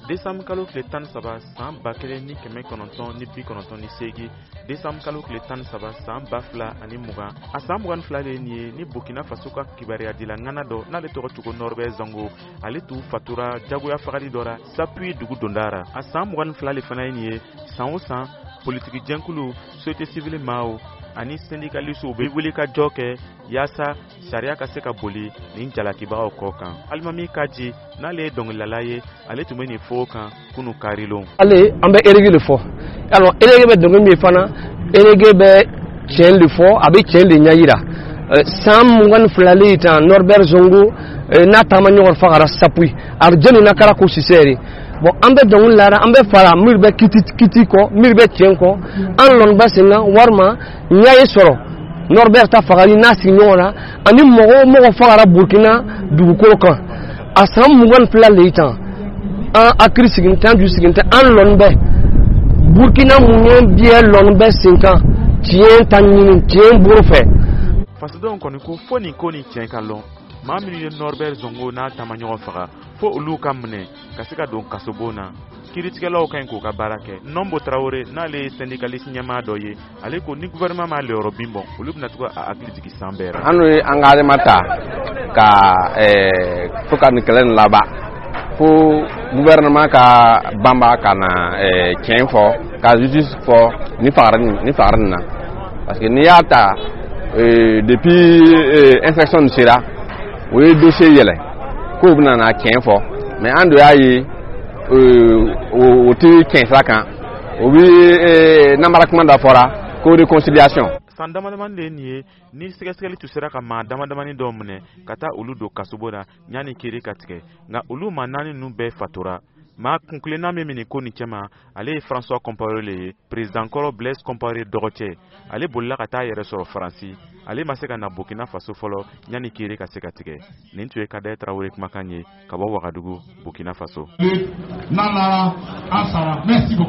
décembre kalo tile 17 san 1998 décembre kalo tile 17 san 2020 a san 22 le ni ni Burkina Faso ka kibaruya dila ŋana dɔ n'ale tɔgɔ cogo Norbert Zongo ale tun fatura jagoya fagali dɔ la Sapui dugu dondara a san 22 le fana ye san o san politiki jɛnkulu société civile maaw ani syndicalistes bɛ wuli ka jɔ kɛ yaasa sariya ka se ka boli nin jalakibagaw kɔ kan Alimami Kadji n'ale ye dɔnkilidala ye ale tun bɛ nin fɔ o kan kunu karilon ale an bɛ erege de fɔ alors erege bɛ dɔnkili min fana erege bɛ tiɲɛ de fɔ a bɛ tiɲɛ de ɲɛ yira san 22 tan Norbert Zongo n'a taama ɲɔgɔn fagara Sapui arjani na kara ko sisɛri bon an bɛ dɔnkili lara an bɛ fara miiri bɛ kiti kɔ miiri bɛ tiɲɛ kɔ an lɔnniba sen kan walima ɲɛ ye sɔrɔ Norbert ta fagali n'a sigi ɲɔgɔn na ani mɔgɔ o mɔgɔ fagara Burkina dugukolo kan a san 22 le tan an hakili sigin ju sigin tɛ an lɔnni bɛ Burkina mun ye biɛ lɔnni bɛ sen kan tiɲɛ ta ɲini tiɲɛ bolo fɛ fasodenw kɔni ko fo nin ko ni tiɲɛ ka lɔn maa minnu ye Norbert Zongo n'a taama ɲɔgɔn faga fo olu ka minɛ ka se ka don kasobon na kiiritigɛlaw ka ɲi k'u ka baara kɛ Nombo Traoré n'ale ye syndicaliste ɲɛmaa dɔ ye ale ko ni gouvernement ma leyɔrɔ bin bɔ olu bɛna tugu a hakili jigin san bɛɛ ra an ye engagement ta ka fo ka nin kɛlɛ nin laban fo gouvernement ka banba ka na tiɲɛ fɔ ka justice fɔ ni fagarin na parce que n'i y'a ta depuis inspection nin sera o ye dossier yɛlɛ k'o bɛna na tiɲɛ fɔ mais an dun y'a ye o tɛ tiɲɛ sira kan o bɛ namara kuma dɔ fɔra ko réconciliation san damadamani de ye nin ye ni sɛgɛsɛgɛli tun sera ka maa damadamani dɔw minɛ ka taa olu don kasobo la ɲani kiiri ka tigɛ nka olu maa 4 ninnu bɛɛ fatura maa kunkilenna min nin ko nin cɛma ale ye François Compaoré le ye président kɔrɔ Blaise Compaoré dɔgɔcɛ ale bolila ka taa yɛrɛ sɔrɔ Faransi ale ma se ka na Burkina Faso fɔlɔ ɲani kiiri ka se ka tigɛ nin tun ye Kadaye Traoré kumakan ye ka bɔ Wagadugu Burkina Faso.